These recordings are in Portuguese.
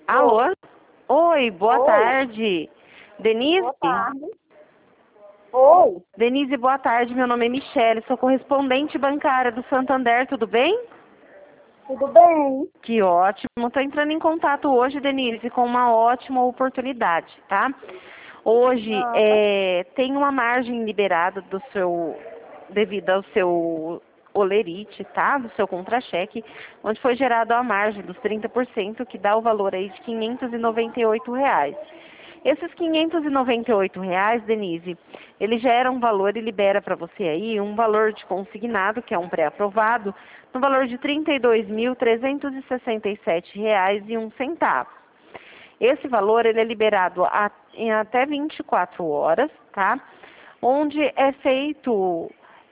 Alô? Oi. Oi, boa Oi. tarde. Denise? Boa tarde. Oi. Denise, boa tarde. Meu nome é Michele, sou correspondente bancária do Santander, tudo bem? Tudo bem? Que ótimo. Estou entrando em contato hoje, Denise, com uma ótima oportunidade, tá? Hoje Nossa. tem uma margem liberada devido ao seu olerite, tá? Do seu contra-cheque, onde foi gerado a margem dos 30%, que dá o valor aí de R$ 598. Esses R$ 598, Denise, ele gera um valor e libera para você aí um valor de consignado, que é um pré-aprovado, no valor de R$ 32.367,01. Esse valor ele é liberado em até 24 horas, tá? Onde é feito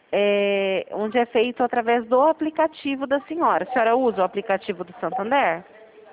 através do aplicativo da senhora. A senhora usa o aplicativo do Santander?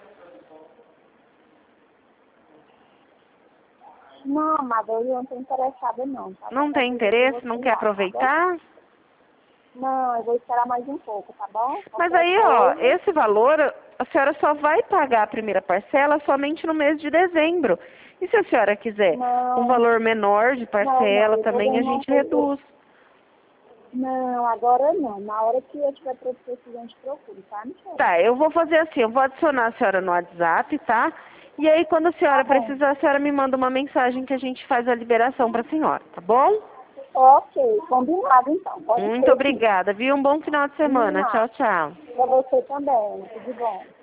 Não, mas eu não estou interessada não, tá bom? Não tem interesse? Não quer Tá bom? aproveitar? Não, eu vou esperar mais um pouco, tá bom? Mas Qualquer aí, ó, coisa. esse valor, a senhora só vai pagar a primeira parcela somente no mês de dezembro. E se a senhora quiser um Não, valor menor de não, parcela, eu tô também a vendo uma gente coisa. reduz. Não, agora não. Na hora que eu tiver precisando, a gente procura, tá, Michelle? Tá, eu vou fazer assim, eu vou adicionar a senhora no WhatsApp, tá? E aí, quando a Tá senhora bom. precisar, a senhora me manda uma mensagem que a gente faz a liberação para a senhora, tá bom? Ok, combinado então. Pode Muito ser sim. obrigada, viu? Um bom final de semana. Tchau, Combinado. tchau. Pra você também. Tudo bom.